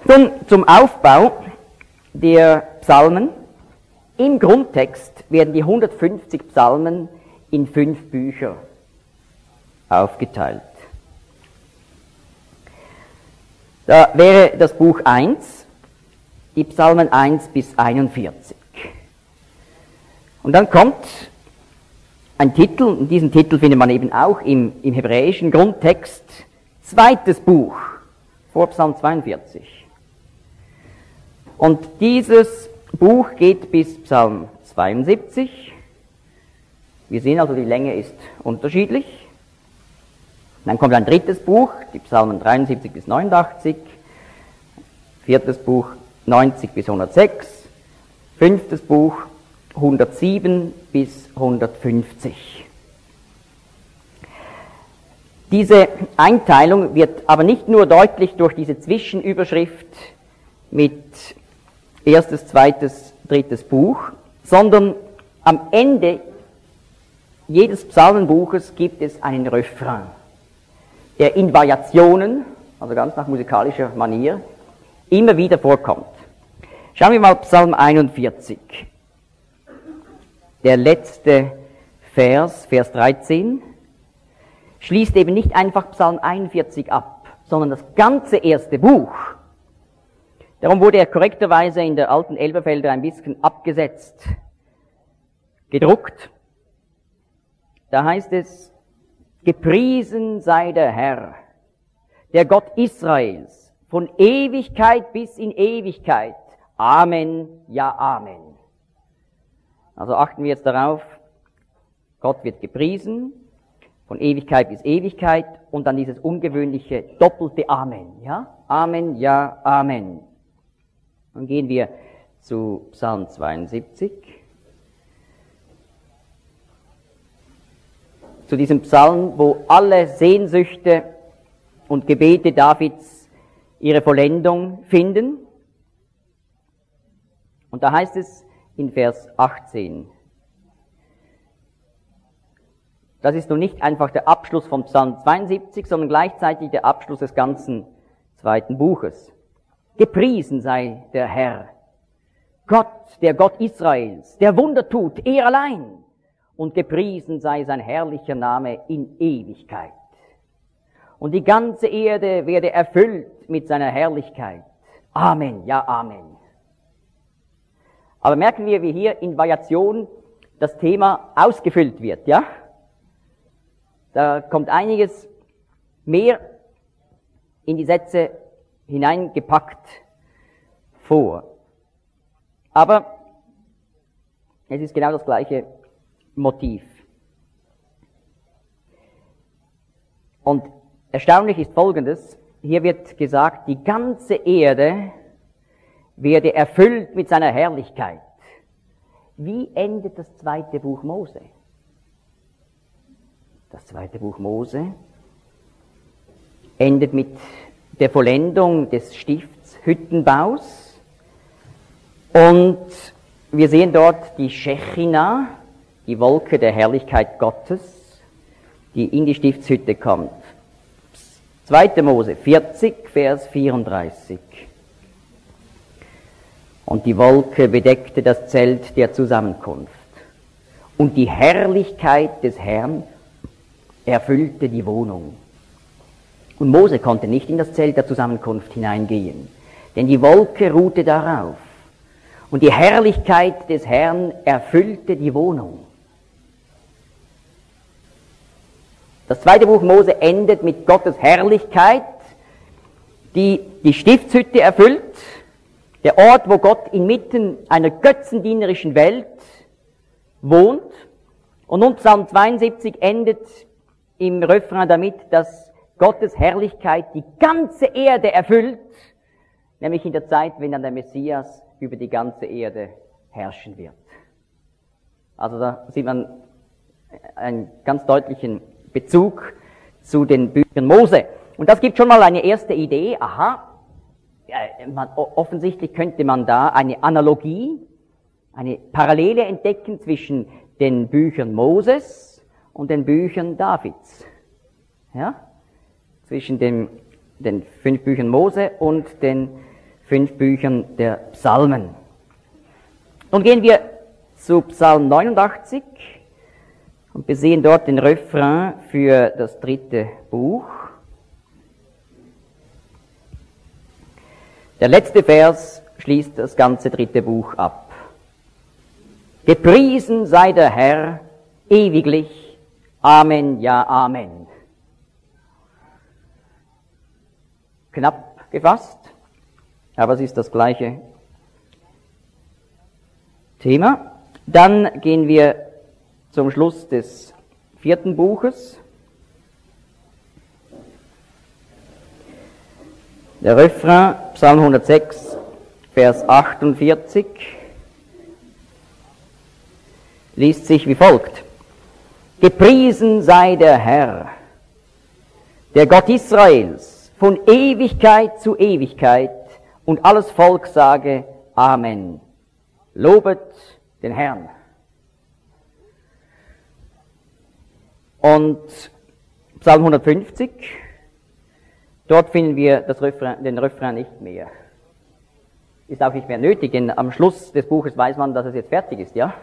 Nun zum Aufbau der Psalmen. Im Grundtext werden die 150 Psalmen in 5 Bücher aufgeteilt. Da wäre das Buch 1, die Psalmen 1 bis 41. Und dann kommt ein Titel, und diesen Titel findet man eben auch im hebräischen Grundtext, zweites Buch vor Psalm 42. Und dieses Buch geht bis Psalm 72. Wir sehen also, die Länge ist unterschiedlich. Dann kommt ein drittes Buch, die Psalmen 73 bis 89, viertes Buch 90 bis 106, fünftes Buch 107 bis 150. Diese Einteilung wird aber nicht nur deutlich durch diese Zwischenüberschrift mit erstes, zweites, drittes Buch, sondern am Ende jedes Psalmenbuches gibt es einen Refrain, der in Variationen, also ganz nach musikalischer Manier, immer wieder vorkommt. Schauen wir mal Psalm 41. Der letzte Vers 13, schließt eben nicht einfach Psalm 41 ab, sondern das ganze erste Buch. Darum wurde er korrekterweise in der alten Elberfelder ein bisschen abgesetzt, gedruckt. Da heißt es, gepriesen sei der Herr, der Gott Israels, von Ewigkeit bis in Ewigkeit. Amen, ja Amen. Also achten wir jetzt darauf, Gott wird gepriesen, von Ewigkeit bis Ewigkeit, und dann dieses ungewöhnliche doppelte Amen. Ja? Amen, ja, Amen. Dann gehen wir zu Psalm 72. Zu diesem Psalm, wo alle Sehnsüchte und Gebete Davids ihre Vollendung finden. Und da heißt es in Vers 18, das ist nun nicht einfach der Abschluss von Psalm 72, sondern gleichzeitig der Abschluss des ganzen zweiten Buches. Gepriesen sei der Herr, Gott, der Gott Israels, der Wunder tut, er allein. Und gepriesen sei sein herrlicher Name in Ewigkeit. Und die ganze Erde werde erfüllt mit seiner Herrlichkeit. Amen, ja Amen. Aber merken wir, wie hier in Variation das Thema ausgefüllt wird, ja? Da kommt einiges mehr in die Sätze hineingepackt vor. Aber es ist genau das gleiche Motiv. Und erstaunlich ist Folgendes, hier wird gesagt, die ganze Erde werde erfüllt mit seiner Herrlichkeit. Wie endet das zweite Buch Mose? Das zweite Buch Mose endet mit der Vollendung des Stiftshüttenbaus, und wir sehen dort die Schechina, die Wolke der Herrlichkeit Gottes, die in die Stiftshütte kommt. 2. Mose 40, Vers 34. Und die Wolke bedeckte das Zelt der Zusammenkunft, und die Herrlichkeit des Herrn erfüllte die Wohnung. Und Mose konnte nicht in das Zelt der Zusammenkunft hineingehen, denn die Wolke ruhte darauf. Und die Herrlichkeit des Herrn erfüllte die Wohnung. Das zweite Buch Mose endet mit Gottes Herrlichkeit, die die Stiftshütte erfüllt, der Ort, wo Gott inmitten einer götzendienerischen Welt wohnt. Und nun Psalm 72 endet im Refrain damit, dass Gottes Herrlichkeit die ganze Erde erfüllt, nämlich in der Zeit, wenn dann der Messias über die ganze Erde herrschen wird. Also da sieht man einen ganz deutlichen Bezug zu den Büchern Mose. Und das gibt schon mal eine erste Idee. Aha, offensichtlich könnte man da eine Analogie, eine Parallele entdecken zwischen den Büchern Moses und den Büchern Davids. Ja? Zwischen den 5 Büchern Mose und den 5 Büchern der Psalmen. Nun gehen wir zu Psalm 89 und wir sehen dort den Refrain für das 3. Buch. Der letzte Vers schließt das ganze 3. Buch ab. Gepriesen sei der Herr ewiglich. Amen, ja, Amen. Knapp gefasst, aber es ist das gleiche Thema. Dann gehen wir zum Schluss des 4. Buches. Der Refrain, Psalm 106, Vers 48, liest sich wie folgt. Gepriesen sei der Herr, der Gott Israels, von Ewigkeit zu Ewigkeit, und alles Volk sage Amen. Lobet den Herrn. Und Psalm 150, dort finden wir den Refrain nicht mehr. Ist auch nicht mehr nötig, denn am Schluss des Buches weiß man, dass es jetzt fertig ist, ja?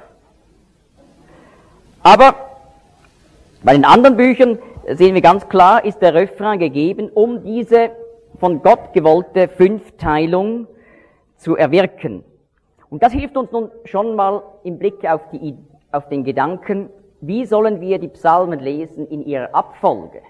Aber bei den anderen Büchern sehen wir ganz klar, ist der Refrain gegeben, um diese von Gott gewollte Fünfteilung zu erwirken. Und das hilft uns nun schon mal im Blick auf den Gedanken, wie sollen wir die Psalmen lesen in ihrer Abfolge?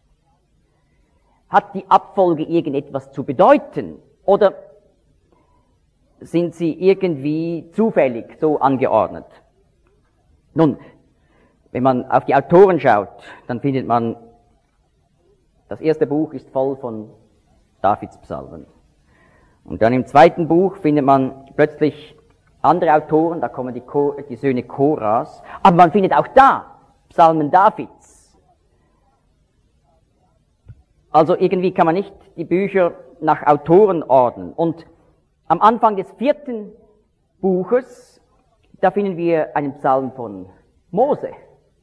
Hat die Abfolge irgendetwas zu bedeuten? Oder sind sie irgendwie zufällig so angeordnet? Nun, wenn man auf die Autoren schaut, dann findet man, das 1. Buch ist voll von Davids Psalmen. Und dann im 2. Buch findet man plötzlich andere Autoren, da kommen die Söhne Koras, aber man findet auch da Psalmen Davids. Also irgendwie kann man nicht die Bücher nach Autoren ordnen. Und am Anfang des 4. Buches, da finden wir einen Psalm von Mose.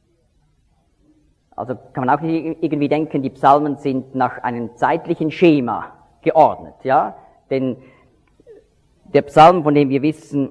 Also kann man auch nicht irgendwie denken, die Psalmen sind nach einem zeitlichen Schema geordnet, ja? Denn der Psalm, von dem wir wissen,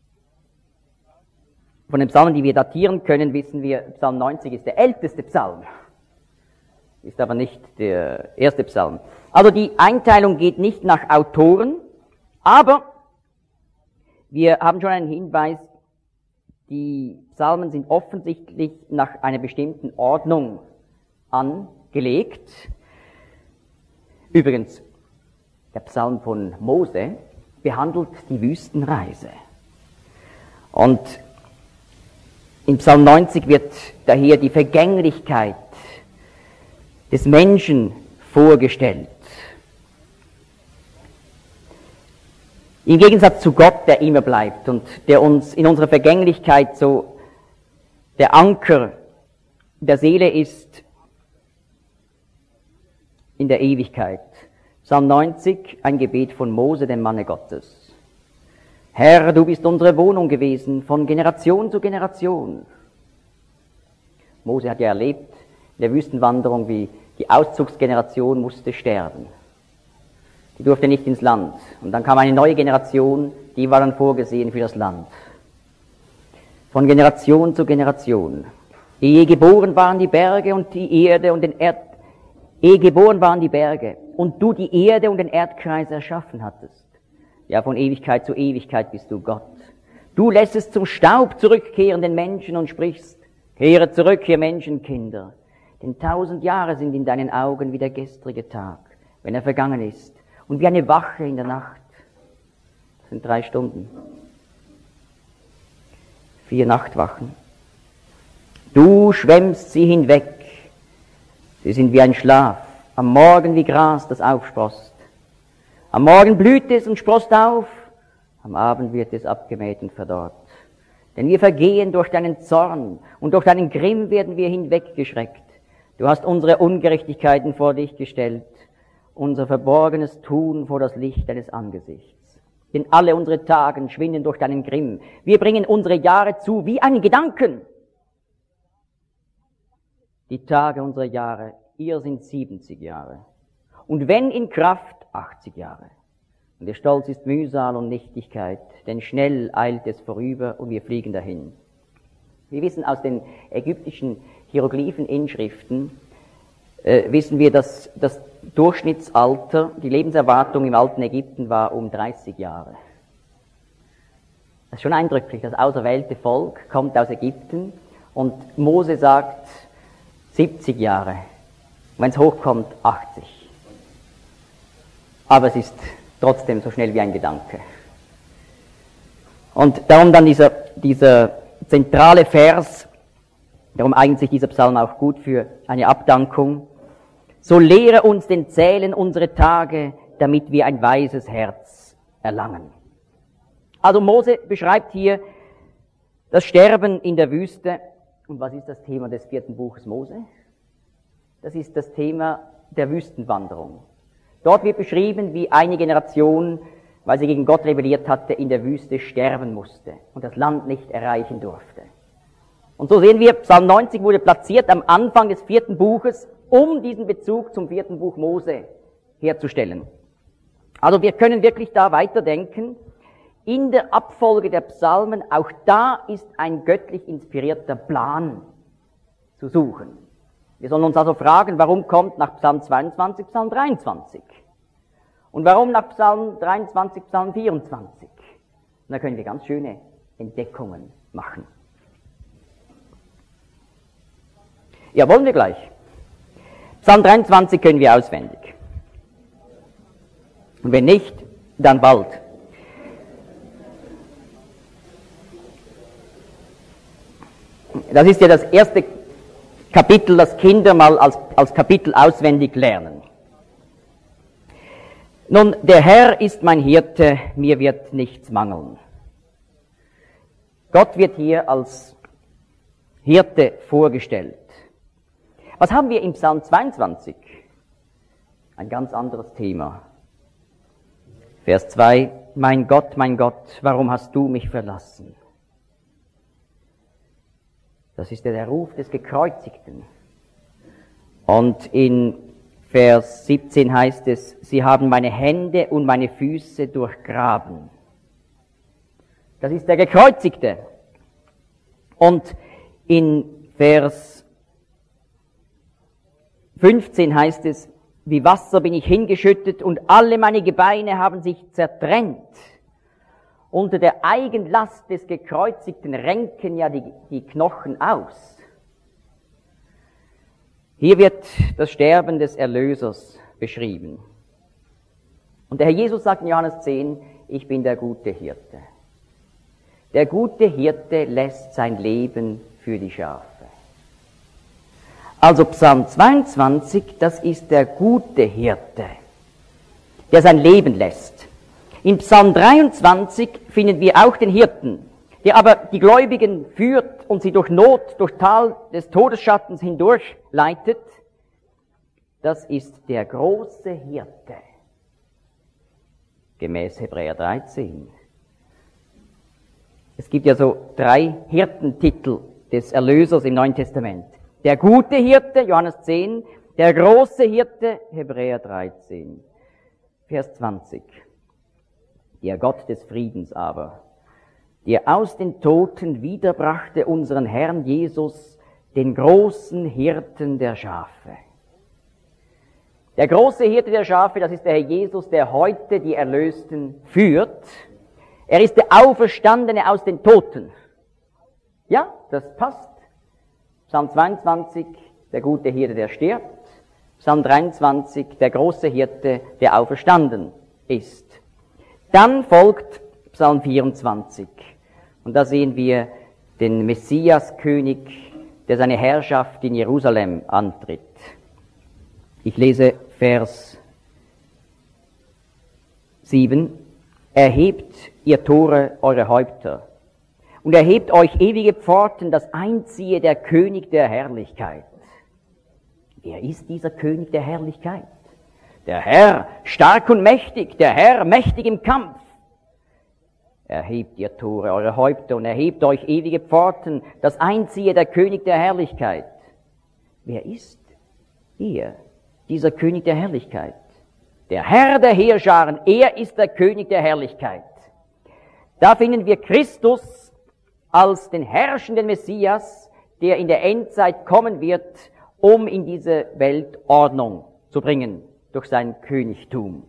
von den Psalmen, die wir datieren können, wissen wir, Psalm 90 ist der älteste Psalm. Ist aber nicht der erste Psalm. Also die Einteilung geht nicht nach Autoren, aber wir haben schon einen Hinweis, die Psalmen sind offensichtlich nach einer bestimmten Ordnung angelegt. Übrigens, der Psalm von Mose behandelt die Wüstenreise. Und in Psalm 90 wird daher die Vergänglichkeit des Menschen vorgestellt. Im Gegensatz zu Gott, der immer bleibt und der uns in unserer Vergänglichkeit so der Anker der Seele ist in der Ewigkeit. Psalm 90, ein Gebet von Mose, dem Manne Gottes. Herr, du bist unsere Wohnung gewesen, von Generation zu Generation. Mose hat ja erlebt in der Wüstenwanderung, wie die Auszugsgeneration musste sterben. Die durfte nicht ins Land. Und dann kam eine neue Generation, die war dann vorgesehen für das Land. Von Generation zu Generation. Ehe geboren waren die Berge und die Erde und ehe geboren waren die Berge und du die Erde und den Erdkreis erschaffen hattest. Ja, von Ewigkeit zu Ewigkeit bist du Gott. Du lässest zum Staub zurückkehren den Menschen und sprichst, kehre zurück, ihr Menschenkinder. Denn 1000 Jahre sind in deinen Augen wie der gestrige Tag, wenn er vergangen ist. Und wie eine Wache in der Nacht. Das sind 3 Stunden. 4 Nachtwachen. Du schwemmst sie hinweg. Sie sind wie ein Schlaf. Am Morgen wie Gras, das aufsproßt. Am Morgen blüht es und sproßt auf. Am Abend wird es abgemäht und verdorrt. Denn wir vergehen durch deinen Zorn und durch deinen Grimm werden wir hinweggeschreckt. Du hast unsere Ungerechtigkeiten vor dich gestellt, unser verborgenes Tun vor das Licht deines Angesichts. Denn alle unsere Tage schwinden durch deinen Grimm. Wir bringen unsere Jahre zu wie einen Gedanken. Die Tage unserer Jahre, ihr sind 70 Jahre. Und wenn in Kraft, 80 Jahre. Und der Stolz ist Mühsal und Nichtigkeit, denn schnell eilt es vorüber und wir fliegen dahin. Wir wissen aus den ägyptischen Hieroglypheninschriften, wissen wir, dass das Durchschnittsalter, die Lebenserwartung im alten Ägypten war um 30 Jahre. Das ist schon eindrücklich, das auserwählte Volk kommt aus Ägypten und Mose sagt 70 Jahre, wenn es hochkommt 80. Aber es ist trotzdem so schnell wie ein Gedanke. Und darum dann dieser zentrale Vers, darum eignet sich dieser Psalm auch gut für eine Abdankung. So lehre uns den Zählen unsere Tage, damit wir ein weises Herz erlangen. Also Mose beschreibt hier das Sterben in der Wüste. Und was ist das Thema des 4. Buches Mose? Das ist das Thema der Wüstenwanderung. Dort wird beschrieben, wie eine Generation, weil sie gegen Gott rebelliert hatte, in der Wüste sterben musste und das Land nicht erreichen durfte. Und so sehen wir, Psalm 90 wurde platziert am Anfang des 4. Buches, um diesen Bezug zum 4. Buch Mose herzustellen. Also wir können wirklich da weiterdenken. In der Abfolge der Psalmen, auch da ist ein göttlich inspirierter Plan zu suchen. Wir sollen uns also fragen, warum kommt nach Psalm 22 Psalm 23? Und warum nach Psalm 23 Psalm 24? Und da können wir ganz schöne Entdeckungen machen. Ja, wollen wir gleich. Psalm 23 können wir auswendig. Und wenn nicht, dann bald. Das ist ja das erste Kapitel, das Kinder mal als Kapitel auswendig lernen. Nun, der Herr ist mein Hirte, mir wird nichts mangeln. Gott wird hier als Hirte vorgestellt. Was haben wir im Psalm 22? Ein ganz anderes Thema. Vers 2, mein Gott, warum hast du mich verlassen? Das ist der Ruf des Gekreuzigten. Und in Vers 17 heißt es, sie haben meine Hände und meine Füße durchgraben. Das ist der Gekreuzigte. Und in Vers 15 heißt es, wie Wasser bin ich hingeschüttet und alle meine Gebeine haben sich zertrennt. Unter der Eigenlast des Gekreuzigten renken ja die Knochen aus. Hier wird das Sterben des Erlösers beschrieben. Und der Herr Jesus sagt in Johannes 10, ich bin der gute Hirte. Der gute Hirte lässt sein Leben für die Schafe. Also Psalm 22, das ist der gute Hirte, der sein Leben lässt. In Psalm 23 finden wir auch den Hirten, der aber die Gläubigen führt und sie durch Not, durch Tal des Todesschattens hindurch leitet. Das ist der große Hirte, gemäß Hebräer 13. Es gibt ja so 3 Hirtentitel des Erlösers im Neuen Testament. Der gute Hirte, Johannes 10, der große Hirte, Hebräer 13. Vers 20. Der Gott des Friedens aber, der aus den Toten wiederbrachte unseren Herrn Jesus, den großen Hirten der Schafe. Der große Hirte der Schafe, das ist der Herr Jesus, der heute die Erlösten führt. Er ist der Auferstandene aus den Toten. Ja, das passt. Psalm 22, der gute Hirte, der stirbt. Psalm 23, der große Hirte, der auferstanden ist. Dann folgt Psalm 24. Und da sehen wir den Messias-König, der seine Herrschaft in Jerusalem antritt. Ich lese Vers 7. Erhebt, ihr Tore, eure Häupter, und erhebt euch ewige Pforten, dass einziehe der König der Herrlichkeit. Wer ist dieser König der Herrlichkeit? Der Herr, stark und mächtig, der Herr, mächtig im Kampf. Erhebt, ihr Tore, eure Häupter, und erhebt euch ewige Pforten, dass einziehe der König der Herrlichkeit. Wer ist er, dieser König der Herrlichkeit? der Herr der Heerscharen, er ist der König der Herrlichkeit. Da finden wir Christus als den herrschenden Messias, der in der Endzeit kommen wird, um in diese Welt Ordnung zu bringen durch sein Königtum.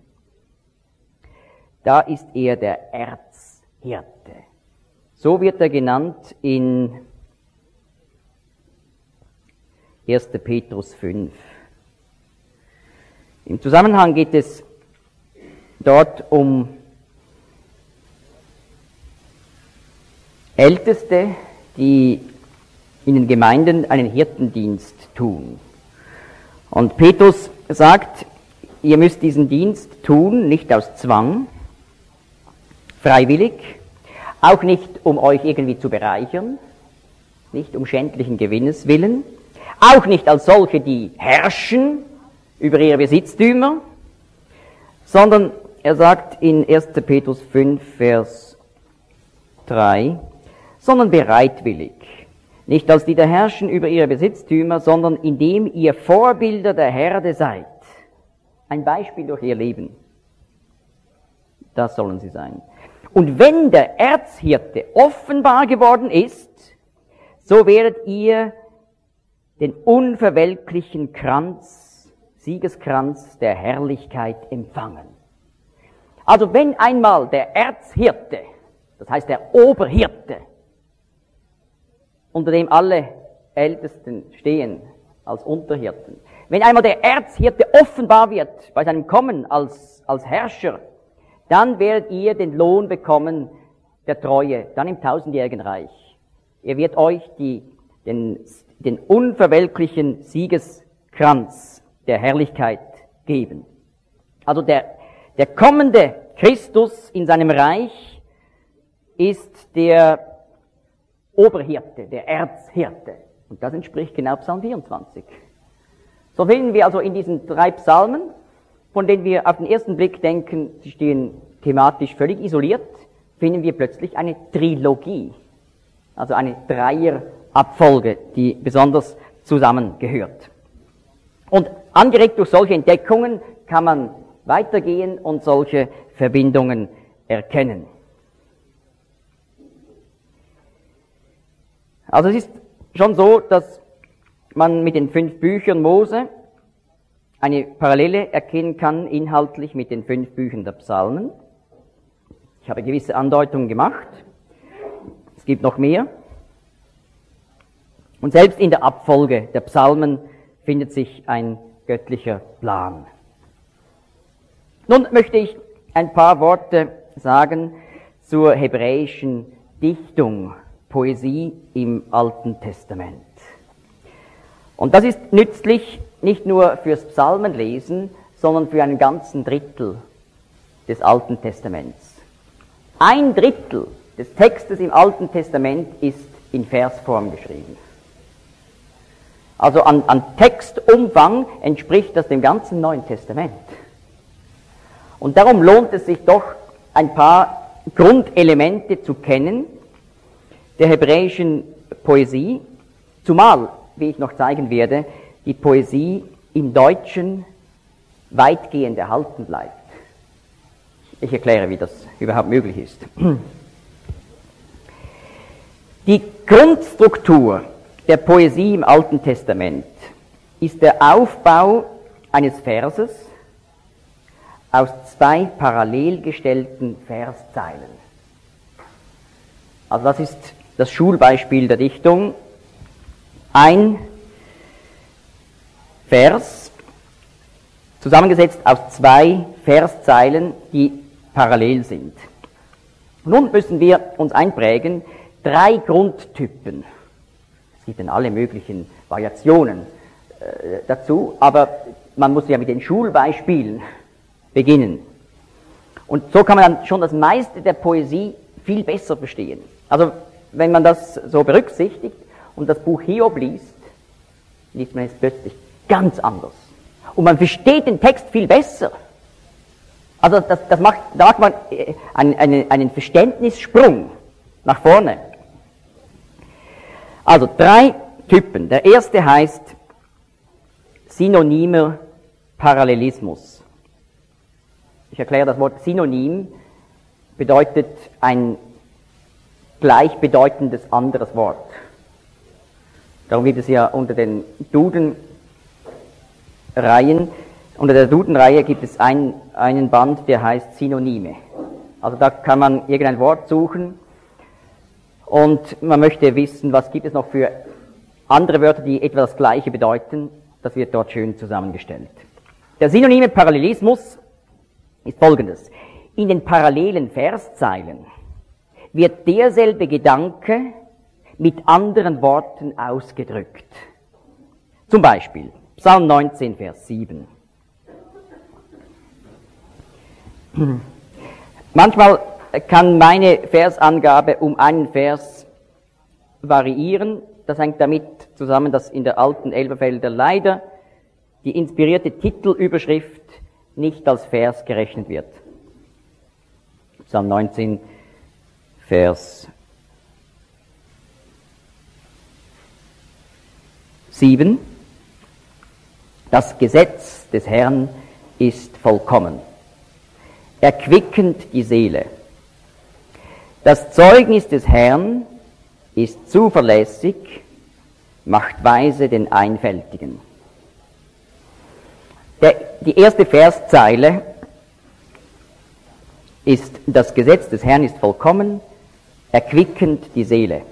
Da ist er der Erzhirte. So wird er genannt in 1. Petrus 5. Im Zusammenhang geht es dort um Älteste, die in den Gemeinden einen Hirtendienst tun. Und Petrus sagt, ihr müsst diesen Dienst tun, nicht aus Zwang, freiwillig, auch nicht um euch irgendwie zu bereichern, nicht um schändlichen Gewinnes willen, auch nicht als solche, die herrschen über ihre Besitztümer, sondern er sagt in 1. Petrus 5, Vers 3, sondern bereitwillig, nicht als die da herrschen über ihre Besitztümer, sondern indem ihr Vorbilder der Herde seid. Ein Beispiel durch ihr Leben. Das sollen sie sein. Und wenn der Erzhirte offenbar geworden ist, so werdet ihr den unverwelklichen Kranz, Siegeskranz der Herrlichkeit empfangen. Also wenn einmal der Erzhirte, das heißt der Oberhirte, unter dem alle Ältesten stehen als Unterhirten, wenn einmal der Erzhirte offenbar wird bei seinem Kommen als Herrscher, dann werdet ihr den Lohn bekommen der Treue, dann im tausendjährigen Reich. Er wird euch den unverwelklichen Siegeskranz der Herrlichkeit geben. Also der kommende Christus in seinem Reich ist der Oberhirte, der Erzhirte. Und das entspricht genau Psalm 24. So finden wir also in diesen 3 Psalmen, von denen wir auf den ersten Blick denken, sie stehen thematisch völlig isoliert, finden wir plötzlich eine Trilogie, also eine Dreierabfolge, die besonders zusammengehört. Und angeregt durch solche Entdeckungen kann man weitergehen und solche Verbindungen erkennen. Also es ist schon so, dass man mit den 5 Büchern Mose eine Parallele erkennen kann, inhaltlich mit den 5 Büchern der Psalmen. Ich habe gewisse Andeutungen gemacht. Es gibt noch mehr. Und selbst in der Abfolge der Psalmen findet sich ein göttlicher Plan. Nun möchte ich ein paar Worte sagen zur hebräischen Dichtung, Poesie im Alten Testament. Und das ist nützlich nicht nur fürs Psalmenlesen, sondern für einen ganzen Drittel des Alten Testaments. 1/3 des Textes im Alten Testament ist in Versform geschrieben. Also an Textumfang entspricht das dem ganzen Neuen Testament. Und darum lohnt es sich doch, ein paar Grundelemente zu kennen der hebräischen Poesie, zumal, wie ich noch zeigen werde, die Poesie im Deutschen weitgehend erhalten bleibt. Ich erkläre, wie das überhaupt möglich ist. Die Grundstruktur der Poesie im Alten Testament ist der Aufbau eines Verses aus 2 parallel gestellten Verszeilen. Also das ist das Schulbeispiel der Dichtung. Ein Vers, zusammengesetzt aus 2 Verszeilen, die parallel sind. Nun müssen wir uns einprägen, 3 Grundtypen. Es gibt dann alle möglichen Variationen dazu, aber man muss ja mit den Schulbeispielen beginnen. Und so kann man dann schon das meiste der Poesie viel besser verstehen. Also wenn man das so berücksichtigt und das Buch Hiob liest man es plötzlich ganz anders. Und man versteht den Text viel besser. Also da macht man einen Verständnissprung nach vorne. Also 3 Typen. Der erste heißt synonymer Parallelismus. Ich erkläre, das Wort Synonym bedeutet ein gleichbedeutendes anderes Wort. Darum gibt es ja unter den Dudenreihen, unter der Dudenreihe gibt es einen Band, der heißt Synonyme. Also da kann man irgendein Wort suchen und man möchte wissen, was gibt es noch für andere Wörter, die etwa das Gleiche bedeuten. Das wird dort schön zusammengestellt. Der synonyme Parallelismus ist folgendes. In den parallelen Verszeilen wird derselbe Gedanke mit anderen Worten ausgedrückt. Zum Beispiel Psalm 19, Vers 7. Manchmal kann meine Versangabe um einen Vers variieren. Das hängt damit zusammen, dass in der alten Elberfelder leider die inspirierte Titelüberschrift nicht als Vers gerechnet wird. Psalm 19, Vers 7. Das Gesetz des Herrn ist vollkommen, erquickend die Seele. Das Zeugnis des Herrn ist zuverlässig, macht weise den Einfältigen. Die erste Verszeile ist, das Gesetz des Herrn ist vollkommen, erquickend die Seele.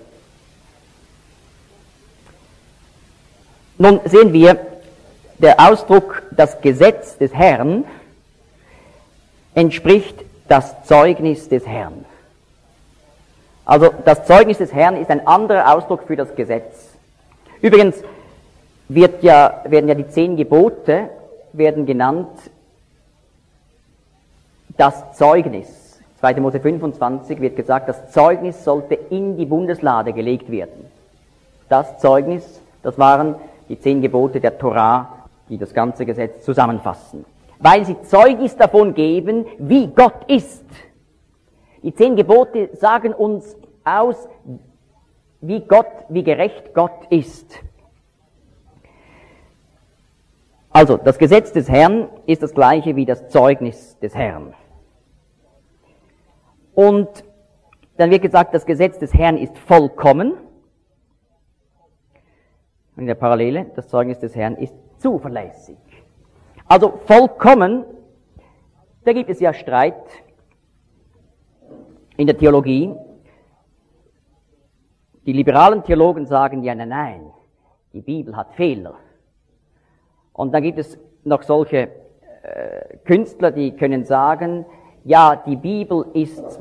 Nun sehen wir, der Ausdruck, das Gesetz des Herrn, entspricht das Zeugnis des Herrn. Also das Zeugnis des Herrn ist ein anderer Ausdruck für das Gesetz. Übrigens werden ja die 10 Gebote werden genannt das Zeugnis. 2. Mose 25 wird gesagt, das Zeugnis sollte in die Bundeslade gelegt werden. Das Zeugnis, das waren die 10 Gebote der Torah, die das ganze Gesetz zusammenfassen. Weil sie Zeugnis davon geben, wie Gott ist. Die 10 Gebote sagen uns aus, wie gerecht Gott ist. Also, das Gesetz des Herrn ist das gleiche wie das Zeugnis des Herrn. Und dann wird gesagt, das Gesetz des Herrn ist vollkommen. In der Parallele, das Zeugnis des Herrn ist zuverlässig. Also vollkommen, da gibt es ja Streit in der Theologie. Die liberalen Theologen sagen, ja, nein, die Bibel hat Fehler. Und dann gibt es noch solche Künstler, die können sagen, ja, die Bibel ist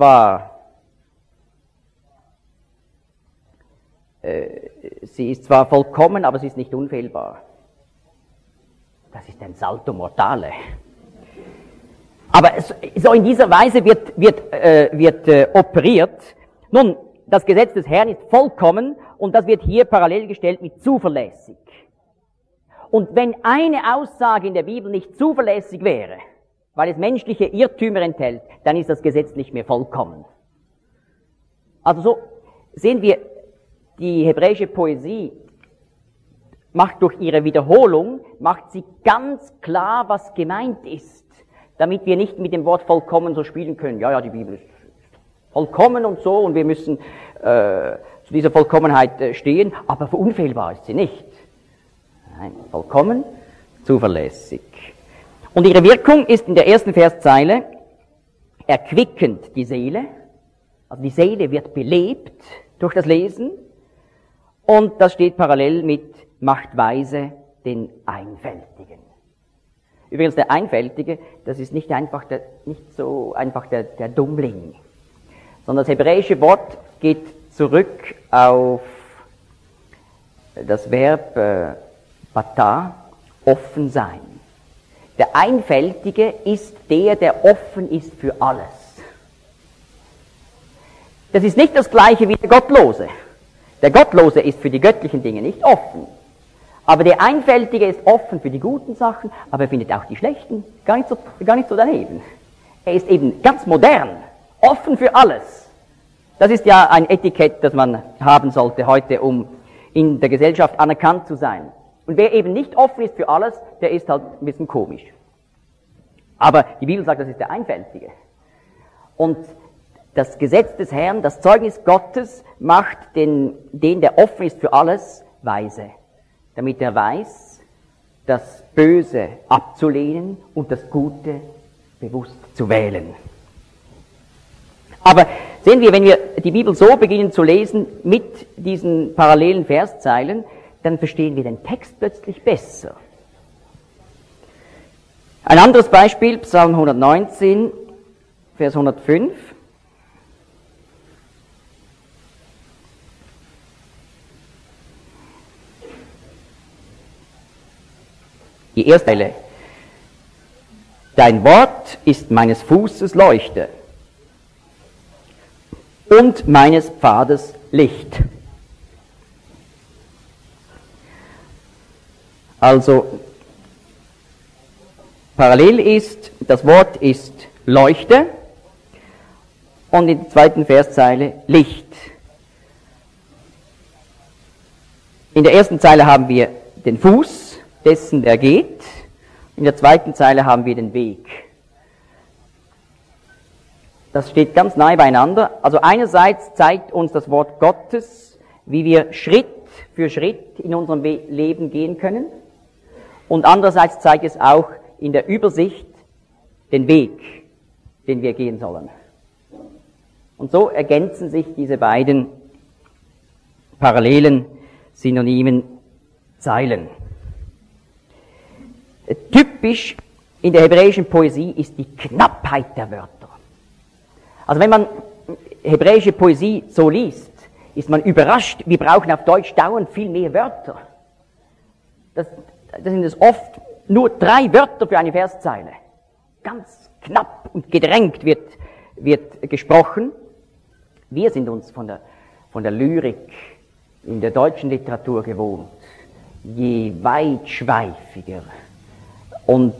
sie ist zwar vollkommen, aber sie ist nicht unfehlbar. Das ist ein Salto Mortale. Aber so in dieser Weise wird operiert. Nun, das Gesetz des Herrn ist vollkommen und das wird hier parallel gestellt mit zuverlässig. Und wenn eine Aussage in der Bibel nicht zuverlässig wäre, weil es menschliche Irrtümer enthält, dann ist das Gesetz nicht mehr vollkommen. Also so sehen wir, die hebräische Poesie macht durch ihre Wiederholung, macht sie ganz klar, was gemeint ist, damit wir nicht mit dem Wort vollkommen so spielen können. Ja, die Bibel ist vollkommen und so und wir müssen zu dieser Vollkommenheit stehen, aber unfehlbar ist sie nicht. Nein, vollkommen, zuverlässig. Und ihre Wirkung ist in der ersten Verszeile erquickend die Seele. Also die Seele wird belebt durch das Lesen. Und das steht parallel mit macht weise den Einfältigen. Übrigens der Einfältige, das ist nicht so einfach der Dummling, sondern das hebräische Wort geht zurück auf das Verb Bata, offen sein. Der Einfältige ist der offen ist für alles. Das ist nicht das Gleiche wie der Gottlose. Der Gottlose ist für die göttlichen Dinge nicht offen. Aber der Einfältige ist offen für die guten Sachen, aber er findet auch die schlechten gar nicht so daneben. Er ist eben ganz modern, offen für alles. Das ist ja ein Etikett, das man haben sollte heute, um in der Gesellschaft anerkannt zu sein. Und wer eben nicht offen ist für alles, der ist halt ein bisschen komisch. Aber die Bibel sagt, das ist der Einfältige. Und das Gesetz des Herrn, das Zeugnis Gottes, macht den, der offen ist für alles, weise, damit er weiß, das Böse abzulehnen und das Gute bewusst zu wählen. Aber sehen wir, wenn wir die Bibel so beginnen zu lesen, mit diesen parallelen Verszeilen, dann verstehen wir den Text plötzlich besser. Ein anderes Beispiel, Psalm 119, Vers 105. Die erste Zeile. Dein Wort ist meines Fußes Leuchte und meines Pfades Licht. Also, parallel ist, das Wort ist Leuchte und in der zweiten Verszeile Licht. In der ersten Zeile haben wir den Fuß, dessen der geht. In der zweiten Zeile haben wir den Weg. Das steht ganz nahe beieinander. Also einerseits zeigt uns das Wort Gottes, wie wir Schritt für Schritt in unserem Leben gehen können. Und andererseits zeigt es auch in der Übersicht den Weg, den wir gehen sollen. Und so ergänzen sich diese beiden parallelen, synonymen Zeilen. Typisch in der hebräischen Poesie ist die Knappheit der Wörter. Also wenn man hebräische Poesie so liest, ist man überrascht, wir brauchen auf Deutsch dauernd viel mehr Wörter. Das sind es oft nur 3 Wörter für eine Verszeile. Ganz knapp und gedrängt wird gesprochen. Wir sind uns von der Lyrik in der deutschen Literatur gewohnt, je weitschweifiger und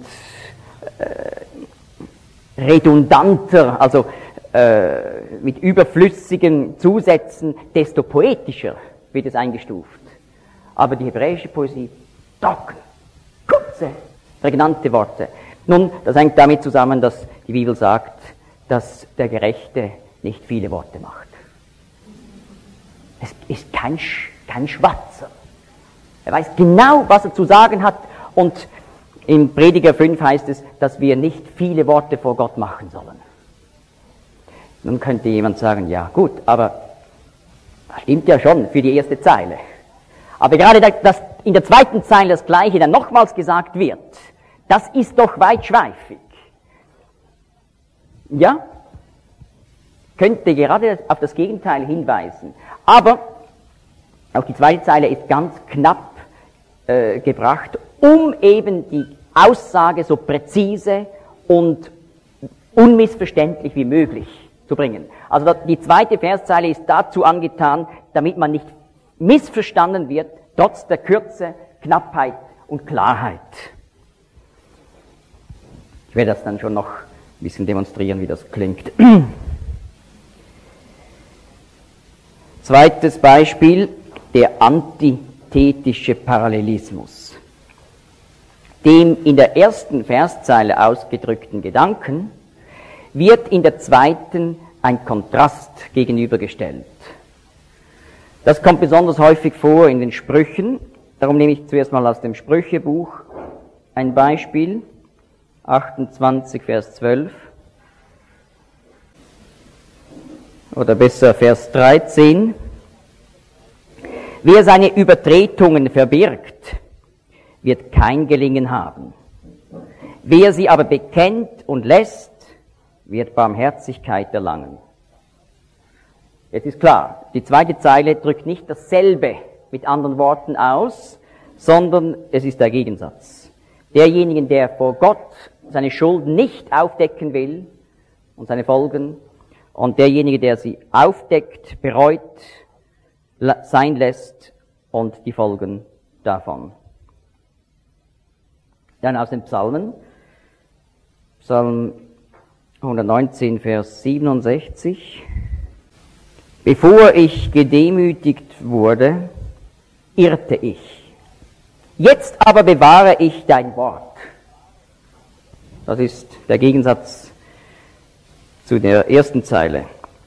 redundanter, also mit überflüssigen Zusätzen, desto poetischer wird es eingestuft. Aber die hebräische Poesie, trocken, kurze, prägnante Worte. Nun, das hängt damit zusammen, dass die Bibel sagt, dass der Gerechte nicht viele Worte macht. Es ist kein Schwatzer. Er weiß genau, was er zu sagen hat, und im Prediger 5 heißt es, dass wir nicht viele Worte vor Gott machen sollen. Nun könnte jemand sagen, ja gut, aber das stimmt ja schon für die erste Zeile. Aber gerade, dass in der zweiten Zeile das Gleiche dann nochmals gesagt wird, das ist doch weitschweifig. Ja, könnte gerade auf das Gegenteil hinweisen. Aber auch die zweite Zeile ist ganz knapp gebracht, um eben die Aussage so präzise und unmissverständlich wie möglich zu bringen. Also die zweite Verszeile ist dazu angetan, damit man nicht missverstanden wird, trotz der Kürze, Knappheit und Klarheit. Ich werde das dann schon noch ein bisschen demonstrieren, wie das klingt. Zweites Beispiel, der antithetische Parallelismus. Dem in der ersten Verszeile ausgedrückten Gedanken wird in der zweiten ein Kontrast gegenübergestellt. Das kommt besonders häufig vor in den Sprüchen. Darum nehme ich zuerst mal aus dem Sprüchebuch ein Beispiel. 28, Vers 12. Oder besser Vers 13. Wer seine Übertretungen verbirgt, wird kein Gelingen haben. Wer sie aber bekennt und lässt, wird Barmherzigkeit erlangen. Jetzt ist klar, die zweite Zeile drückt nicht dasselbe mit anderen Worten aus, sondern es ist der Gegensatz. Derjenige, der vor Gott seine Schulden nicht aufdecken will und seine Folgen, und derjenige, der sie aufdeckt, bereut, sein lässt und die Folgen davon. Dann aus den Psalmen, Psalm 119, Vers 67. Bevor ich gedemütigt wurde, irrte ich. Jetzt aber bewahre ich dein Wort. Das ist der Gegensatz zu der ersten Zeile.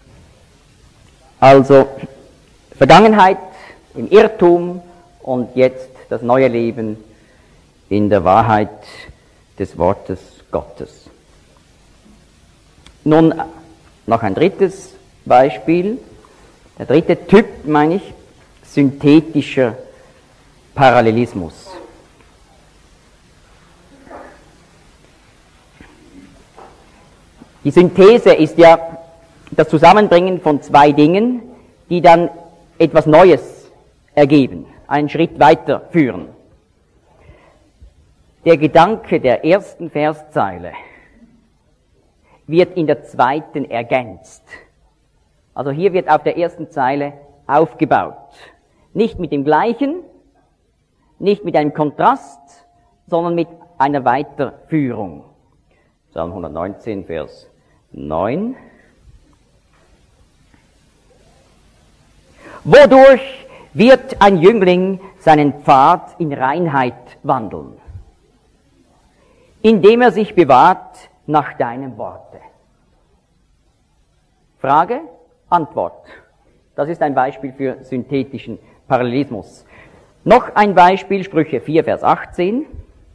Also Vergangenheit im Irrtum und jetzt das neue Leben in der Wahrheit des Wortes Gottes. Nun noch ein drittes Beispiel. Der dritte Typ, meine ich, synthetischer Parallelismus. Die Synthese ist ja das Zusammenbringen von zwei Dingen, die dann etwas Neues ergeben, einen Schritt weiter führen. Der Gedanke der ersten Verszeile wird in der zweiten ergänzt. Also hier wird auf der ersten Zeile aufgebaut. Nicht mit dem Gleichen, nicht mit einem Kontrast, sondern mit einer Weiterführung. Psalm 119, Vers 9. Wodurch wird ein Jüngling seinen Pfad in Reinheit wandeln? Indem er sich bewahrt nach deinem Worte. Frage, Antwort. Das ist ein Beispiel für synthetischen Parallelismus. Noch ein Beispiel, Sprüche 4, Vers 18.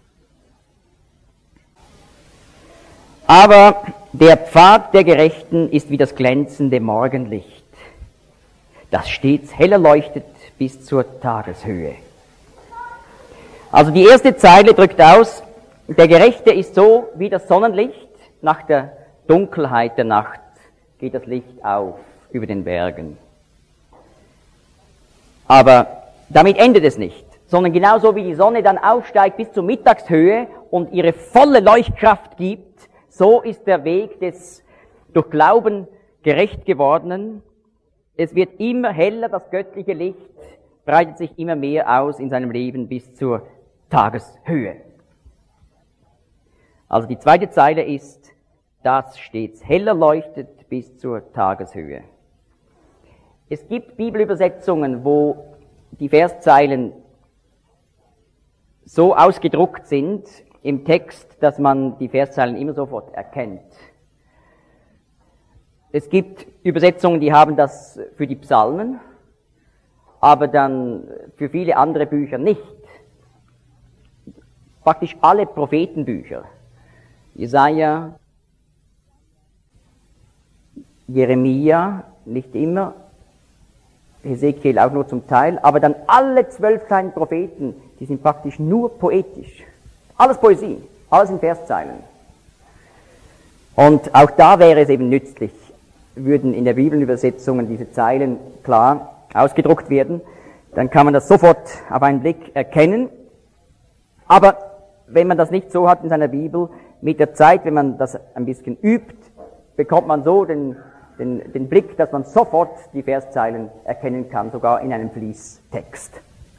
Aber der Pfad der Gerechten ist wie das glänzende Morgenlicht, das stets heller leuchtet bis zur Tageshöhe. Also die erste Zeile drückt aus, der Gerechte ist so wie das Sonnenlicht, nach der Dunkelheit der Nacht geht das Licht auf über den Bergen. Aber damit endet es nicht, sondern genauso wie die Sonne dann aufsteigt bis zur Mittagshöhe und ihre volle Leuchtkraft gibt, so ist der Weg des durch Glauben gerecht gewordenen. Es wird immer heller, das göttliche Licht breitet sich immer mehr aus in seinem Leben bis zur Tageshöhe. Also die zweite Zeile ist, das stets heller leuchtet bis zur Tageshöhe. Es gibt Bibelübersetzungen, wo die Verszeilen so ausgedruckt sind im Text, dass man die Verszeilen immer sofort erkennt. Es gibt Übersetzungen, die haben das für die Psalmen, aber dann für viele andere Bücher nicht. Praktisch alle Prophetenbücher, Jesaja, Jeremia, nicht immer, Hesekiel auch nur zum Teil, aber dann alle 12 kleinen Propheten, die sind praktisch nur poetisch. Alles Poesie, alles in Verszeilen. Und auch da wäre es eben nützlich, würden in der Bibelübersetzungen diese Zeilen klar ausgedruckt werden, dann kann man das sofort auf einen Blick erkennen. Aber wenn man das nicht so hat in seiner Bibel, mit der Zeit, wenn man das ein bisschen übt, bekommt man so den Blick, dass man sofort die Verszeilen erkennen kann, sogar in einem Fließtext.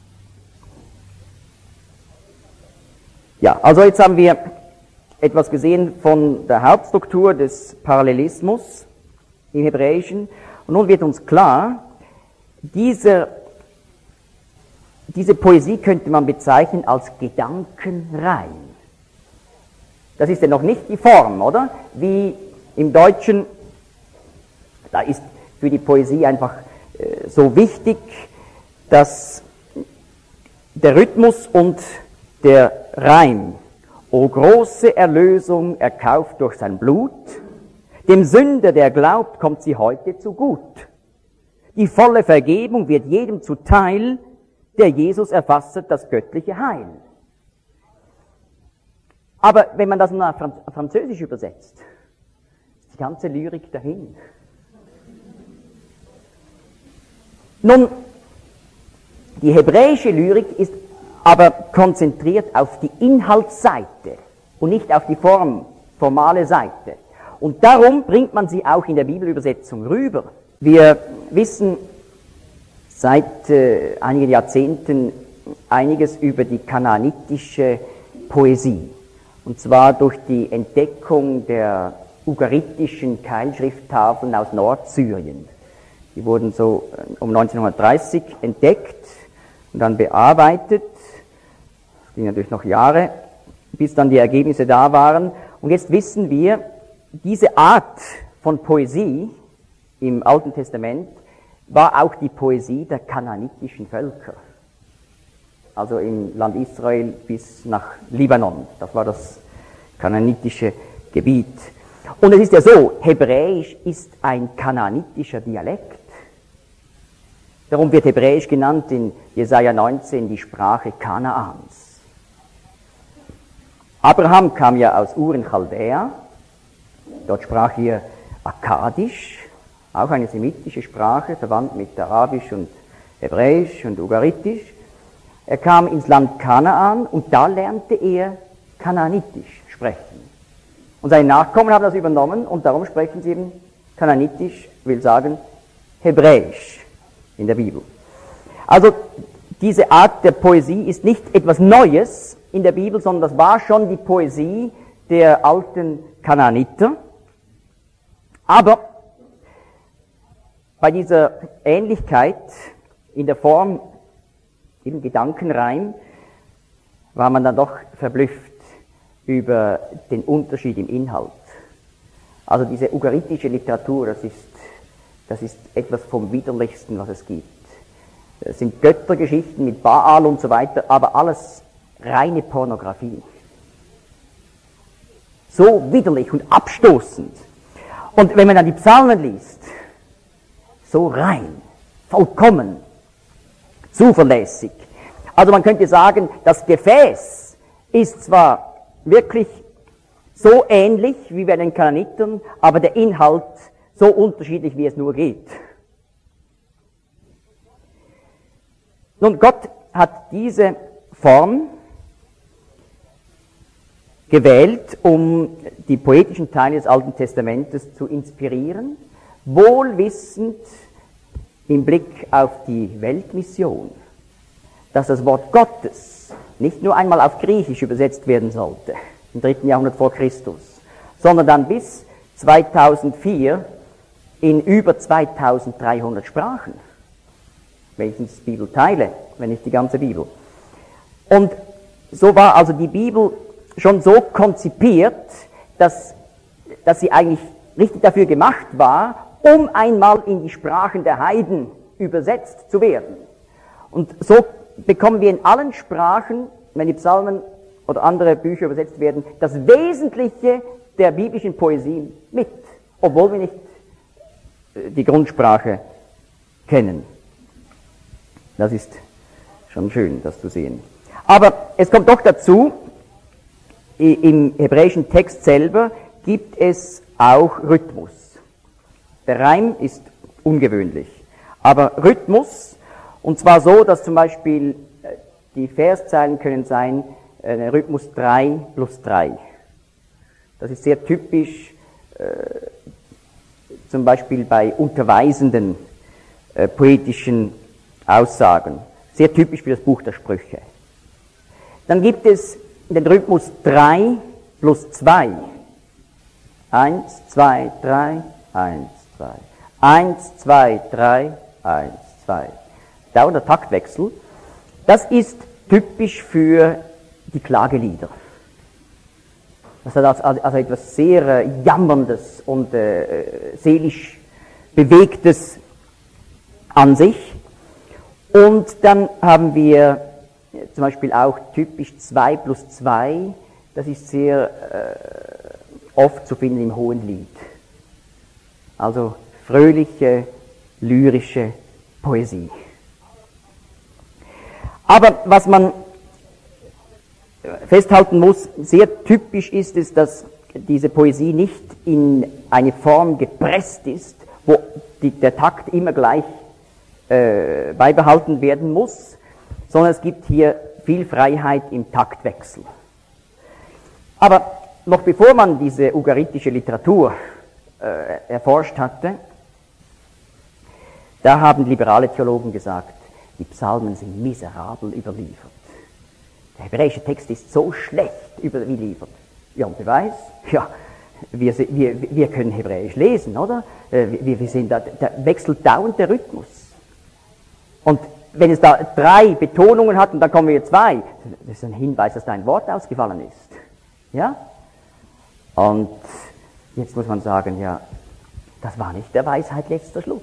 Ja, also jetzt haben wir etwas gesehen von der Hauptstruktur des Parallelismus im Hebräischen. Und nun wird uns klar, diese Poesie könnte man bezeichnen als Gedankenreim. Das ist ja noch nicht die Form, oder? Wie im Deutschen, da ist für die Poesie einfach so wichtig, dass der Rhythmus und der Reim, o große Erlösung erkauft durch sein Blut, dem Sünder, der glaubt, kommt sie heute zu gut. Die volle Vergebung wird jedem zuteil, der Jesus erfasset das göttliche Heil. Aber wenn man das nach Französisch übersetzt, ist die ganze Lyrik dahin. Nun, die hebräische Lyrik ist aber konzentriert auf die Inhaltsseite und nicht auf die formale Seite. Und darum bringt man sie auch in der Bibelübersetzung rüber. Wir wissen seit einigen Jahrzehnten einiges über die kanaanitische Poesie. Und zwar durch die Entdeckung der ugaritischen Keilschrifttafeln aus Nordsyrien. Die wurden so um 1930 entdeckt und dann bearbeitet. Es ging natürlich noch Jahre, bis dann die Ergebnisse da waren. Und jetzt wissen wir, diese Art von Poesie im Alten Testament war auch die Poesie der kanaanitischen Völker. Also im Land Israel bis nach Libanon. Das war das kanaanitische Gebiet. Und es ist ja so, Hebräisch ist ein kanaanitischer Dialekt. Darum wird Hebräisch genannt in Jesaja 19 die Sprache Kanaans. Abraham kam ja aus Ur in Chaldea. Dort sprach er Akkadisch, auch eine semitische Sprache, verwandt mit Arabisch und Hebräisch und Ugaritisch. Er kam ins Land Kanaan und da lernte er Kanaanitisch sprechen. Und seine Nachkommen haben das übernommen und darum sprechen sie eben Kanaanitisch, will sagen Hebräisch in der Bibel. Also diese Art der Poesie ist nicht etwas Neues in der Bibel, sondern das war schon die Poesie der alten Kanaaniter. Aber bei dieser Ähnlichkeit in der Form, im Gedankenreim, war man dann doch verblüfft über den Unterschied im Inhalt. Also diese ugaritische Literatur, das ist etwas vom Widerlichsten, was es gibt. Es sind Göttergeschichten mit Baal und so weiter, aber alles reine Pornografie. So widerlich und abstoßend. Und wenn man dann die Psalmen liest, so rein, vollkommen, zuverlässig. Also man könnte sagen, das Gefäß ist zwar wirklich so ähnlich wie bei den Kanaanitern, aber der Inhalt so unterschiedlich, wie es nur geht. Nun, Gott hat diese Form gewählt, um die poetischen Teile des Alten Testamentes zu inspirieren, wohl wissend im Blick auf die Weltmission, dass das Wort Gottes nicht nur einmal auf Griechisch übersetzt werden sollte, im 3. Jahrhundert vor Christus, sondern dann bis 2004 in über 2300 Sprachen, wenigstens Bibelteile, wenn nicht die ganze Bibel. Und so war also die Bibel schon so konzipiert, dass sie eigentlich richtig dafür gemacht war, um einmal in die Sprachen der Heiden übersetzt zu werden. Und so bekommen wir in allen Sprachen, wenn die Psalmen oder andere Bücher übersetzt werden, das Wesentliche der biblischen Poesie mit, obwohl wir nicht die Grundsprache kennen. Das ist schon schön, das zu sehen. Aber es kommt doch dazu, im hebräischen Text selber gibt es auch Rhythmus. Der Reim ist ungewöhnlich, aber Rhythmus, und zwar so, dass zum Beispiel die Verszeilen können sein, Rhythmus 3 plus 3. Das ist sehr typisch, zum Beispiel bei unterweisenden poetischen Aussagen. Sehr typisch für das Buch der Sprüche. Dann gibt es den Rhythmus 3 plus 2. 1, 2, 3, 1, 2. 1, 2, 3, 1, 2. Dauernder Taktwechsel. Das ist typisch für die Klagelieder. Das hat also etwas sehr Jammerndes und seelisch Bewegtes an sich. Und dann haben wir zum Beispiel auch typisch 2 plus 2, das ist sehr oft zu finden im Hohenlied. Also fröhliche, lyrische Poesie. Aber was man festhalten muss, sehr typisch ist es, dass diese Poesie nicht in eine Form gepresst ist, wo der Takt immer gleich beibehalten werden muss, sondern es gibt hier viel Freiheit im Taktwechsel. Aber noch bevor man diese ugaritische Literatur erforscht hatte, da haben liberale Theologen gesagt, die Psalmen sind miserabel überliefert. Der hebräische Text ist so schlecht überliefert. Ja, und Beweis? Ja, wir können Hebräisch lesen, oder? Wir sehen da wechselt dauernd der Rhythmus. Und wenn es da 3 Betonungen hat und dann kommen wir 2, das ist ein Hinweis, dass da ein Wort ausgefallen ist. Ja? Und jetzt muss man sagen, ja, das war nicht der Weisheit letzter Schluss.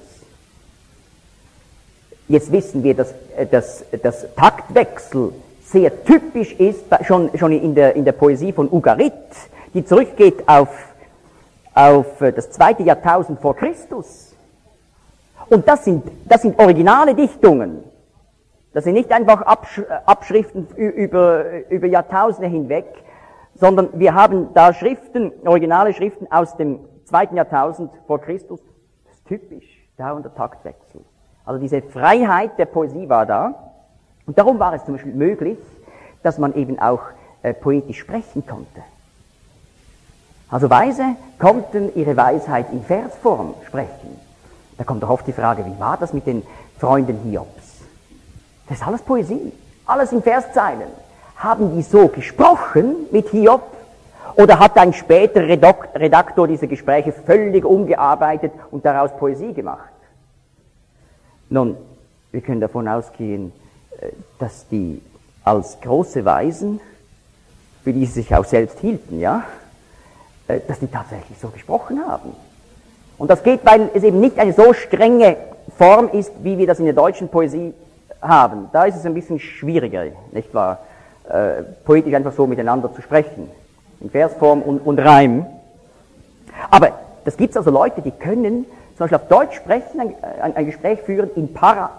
Jetzt wissen wir, dass das Taktwechsel sehr typisch ist, schon in der Poesie von Ugarit, die zurückgeht auf das 2. Jahrtausend vor Christus. Und das sind originale Dichtungen. Das sind nicht einfach Abschriften über Jahrtausende hinweg, sondern wir haben da originale Schriften aus dem 2. Jahrtausend vor Christus. Das ist typisch, da und der Taktwechsel. Also diese Freiheit der Poesie war da. Und darum war es zum Beispiel möglich, dass man eben auch poetisch sprechen konnte. Also Weise konnten ihre Weisheit in Versform sprechen. Da kommt doch oft die Frage, wie war das mit den Freunden Hiobs? Das ist alles Poesie, alles in Verszeilen. Haben die so gesprochen mit Hiob? Oder hat ein späterer Redaktor diese Gespräche völlig umgearbeitet und daraus Poesie gemacht? Nun, wir können davon ausgehen, dass die als große Weisen, für die sie sich auch selbst hielten, ja, dass die tatsächlich so gesprochen haben. Und das geht, weil es eben nicht eine so strenge Form ist, wie wir das in der deutschen Poesie haben. Da ist es ein bisschen schwieriger, nicht wahr? Poetisch einfach so miteinander zu sprechen. In Versform und Reim. Aber das gibt es also Leute, die können zum Beispiel auf Deutsch sprechen, ein Gespräch führen in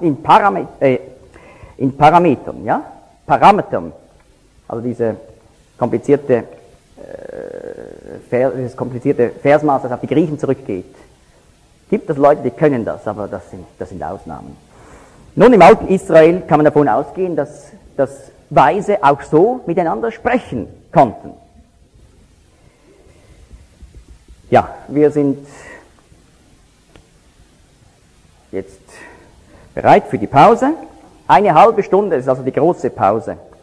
Parametern, ja? Parametern. Also dieses komplizierte Versmaß, das auf die Griechen zurückgeht. Gibt es Leute, die können das, aber das sind Ausnahmen. Nun, im alten Israel kann man davon ausgehen, dass Weise auch so miteinander sprechen konnten. Ja, wir sind jetzt bereit für die Pause. Eine halbe Stunde ist also die große Pause.